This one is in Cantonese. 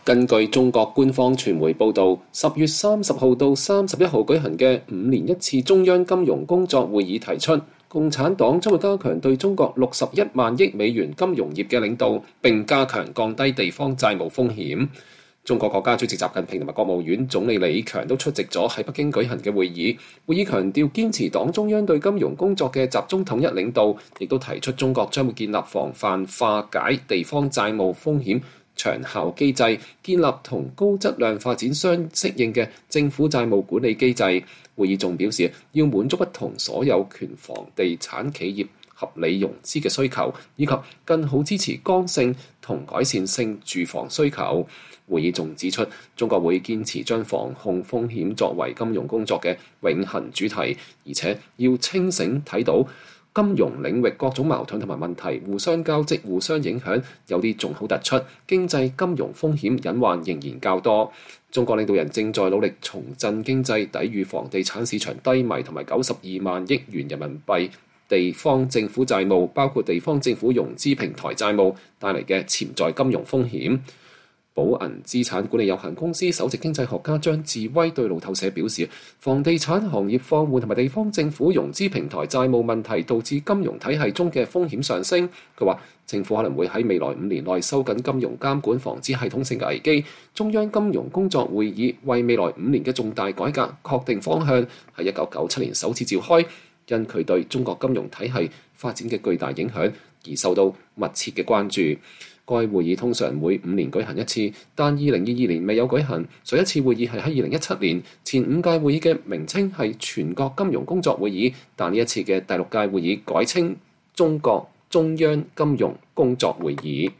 根據中國官方傳媒報導，10月30號到31號舉行嘅5年一次中央金融工作會議提出，共產黨將會加強對中國61萬億美元金融業嘅領導，並加強降低地方債務風險。中國國家主席習近平同埋國務院總理李強都出席咗喺北京舉行嘅會議。會議強調堅持黨中央對金融工作嘅集中統一領導，亦都提出中國將會建立防範化解地方債務風險長效機制，建立同高質量發展相適應嘅政府債務管理機制。會議仲表示，要滿足不同所有權房地產企業合理融資嘅需求，以及更好支持剛性同改善性住房需求。會議仲指出，中國會堅持將防控風險作為金融工作嘅永恆主題，而且要清醒睇到金融領域各種矛盾同埋問題互相交織、互相影響，有啲仲好突出，經濟金融風險隱患仍然較多。中國領導人正在努力重振經濟，抵禦房地產市場低迷同埋92萬億元人民幣地方政府債務，包括地方政府融資平台債務帶嚟嘅潛在金融風險。寶銀資產管理有限公司首席經濟學家張志威對路透社表示，房地產行業放緩同埋地方政府融資平台債務問題導致金融體系中嘅風險上升。佢話政府可能會喺未來5年內收緊金融監管，防止系統性嘅危機。中央金融工作會議為未來5年嘅重大改革確定方向，喺1997年首次召開，因佢對中國金融體系發展嘅巨大影響而受到密切嘅關注。該會議通常每5年舉行一次，但2022年未有舉行。上一次會議係喺2017年，前5屆會議嘅名稱係全國金融工作會議，但呢一次嘅第6屆會議改稱中國中央金融工作會議。